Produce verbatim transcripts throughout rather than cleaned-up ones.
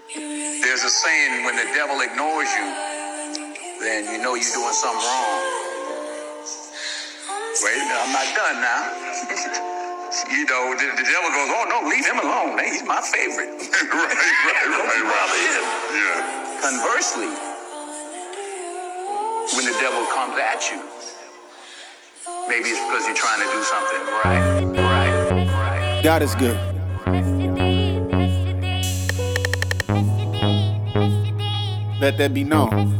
There's a saying, when the devil ignores you, then you know you're doing something wrong. Wait a minute, I'm not done now. You know, the, the devil goes, oh no, leave him alone. He's my favorite. right, right, right, Don't bother right. him. Yeah. Conversely, when the devil comes at you, maybe it's because you're trying to do something right, right, right. God is good. Let that be known.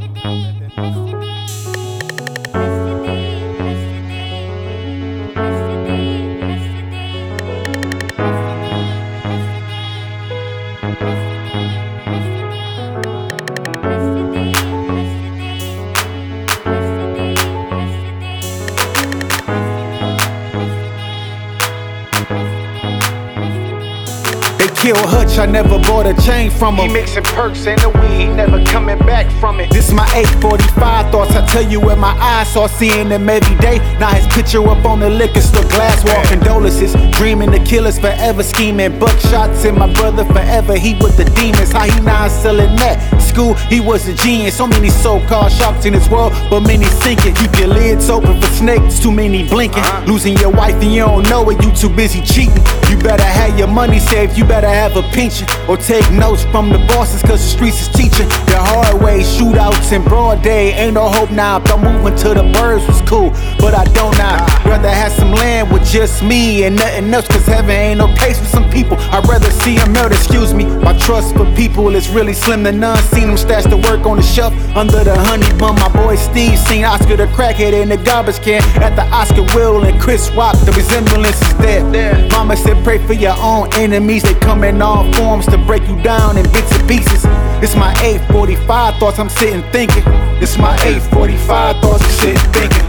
Kill Hutch, I never bought a chain from him. He mixing perks and the weed, never coming back from it. This my eight forty-five thoughts, I tell you where my eyes saw, seeing them every day. Now his picture up on the liquor store glass wall. Condolences, dreaming the killers forever, scheming buckshots in my brother forever. He with the demons, how he now selling that? School, he was a genius. So many so-called sharks in this world, but many sinking. Keep your lids open for snakes, too many blinking. Uh-huh. Losing your wife and you don't know it, you too busy cheating. You better have your money saved, you better have a pension, or take notes from the bosses, cause the streets is teaching. The hard way, shootouts in broad day, ain't no hope now. If I'm moving to the burbs was cool, but I don't now. Rather have some land with just me and nothing else, cause heaven ain't no place for some people. I'd rather see them murder, excuse me. My trust for people is really slim to none. Seen them stash the work on the shelf under the honey bun. My boy Steve seen Oscar the crackhead in the garbage can at the Oscar Will and Chris Rock. The resemblance is there. Mama said pray for your own enemies, they come in all forms to break you down in bits and pieces. This my eight forty-five thoughts, I'm sitting thinking. This my eight forty-five thoughts, I'm sitting thinking.